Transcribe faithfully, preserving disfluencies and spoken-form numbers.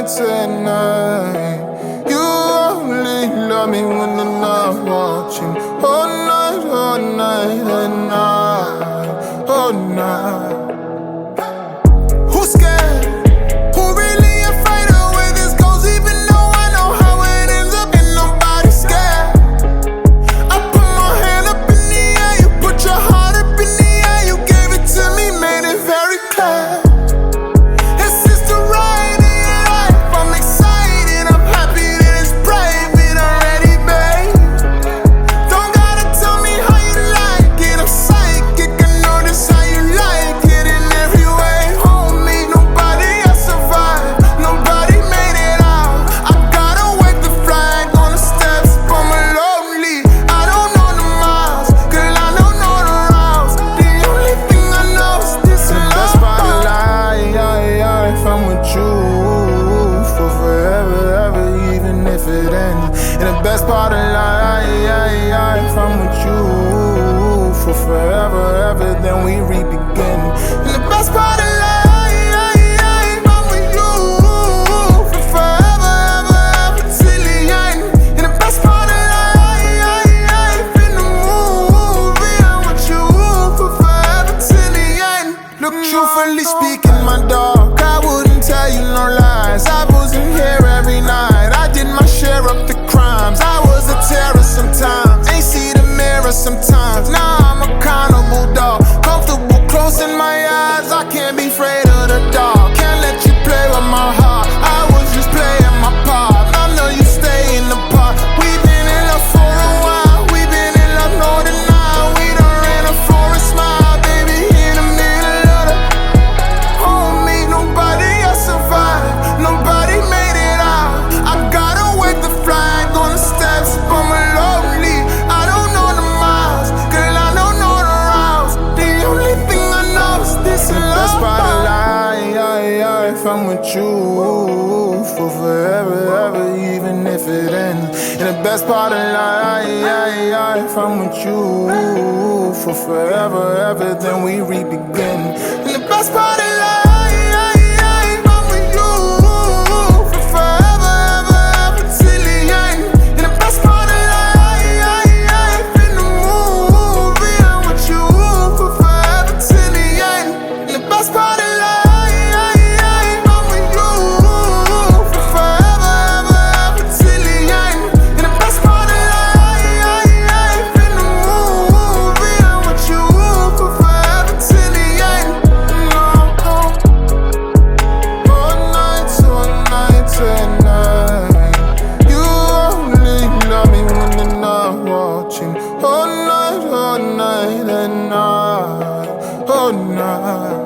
nights and night. You only love me when I'm not watching. All night, all night and night, all night. Who's scared? Who really afraid of where this goes? Even though I know how it ends up, and nobody's scared. I put my hand up in the air, you put your heart up in the air. You gave it to me, made it very clear. This is the ride of your life. I'm excited, I'm happy that it's private already, babe. Don't gotta tell me how you like it, I'm psychic, I notice how you like it in every way. Homie, nobody else survived, nobody made it out. I gotta wave the flag on the steps, but I'm lonely. I don't know the miles, girl, I don't know the routes. The only thing I know is this is the best part of life. If I'm with you for forever, ever, even if it ends. And the best part of life, if I'm with you for forever, ever, then we re-begin. And the best part of life, if I'm with you for forever, ever, ever, till the end. And the best part of life, in the movie, I'm with you for forever, till the end. Look, truthfully speaking, my dog, I wouldn't tell you no lies. I wasn't here every night, I did my share of the crimes. I was a terror sometimes, ain't see the mirror sometimes. Now I'm accountable, dog. Comfortable closing my eyes, I can't be afraid of the dark. Can't let you play with my heart, I was just playing my part. I know you stay in the park. We've been in love for a while, we've been in love more than now. We done ran a forest mile, baby, in the middle of the homie. Nobody else survived, nobody made it out. I gotta wave the flag on the steps, but I'm lonely. I don't know the miles, girl, I don't know the routes. The only thing I know is this is the best part of life, if I'm with you for forever, ever, even if it ends. And the best part of life, if I'm with you for forever, ever, then we re-begin. And the best part of life, I'm with you for forever, ever, ever, till the end. And the best part of life, in the movie, I'm with you for forever, till the end. And the best part of life, I'm with you for forever, ever, ever, till the end. And the best part of life, in the movie, I'm with you for forever, till the end. All nights, all nights and night. You only love me when you're not watching. All night, all night and night, all night.